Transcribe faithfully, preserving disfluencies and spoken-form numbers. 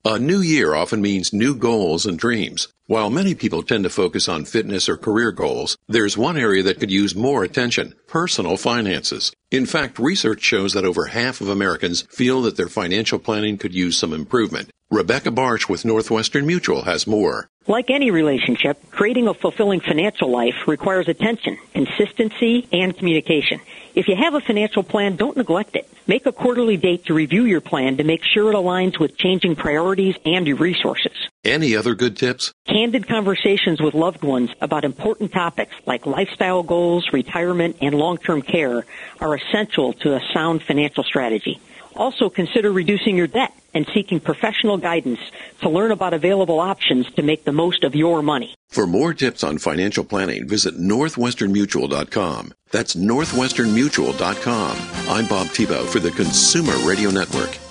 A new year often means new goals and dreams. While many people tend to focus on fitness or career goals, there's one area that could use more attention: personal finances. In fact, research shows that over half of Americans feel that their financial planning could use some improvement. Rebecca Barch with Northwestern Mutual has more. Like any relationship, creating a fulfilling financial life requires attention, consistency, and communication. If you have a financial plan, don't neglect it. Make a quarterly date to review your plan to make sure it aligns with changing priorities and your resources. Any other good tips? Candid conversations with loved ones about important topics like lifestyle goals, retirement, and long-term care are essential to a sound financial strategy. Also, consider reducing your debt and seeking professional guidance to learn about available options to make the most of your money. For more tips on financial planning, visit northwestern mutual dot com. That's northwestern mutual dot com. I'm Bob Tebow for the Consumer Radio Network.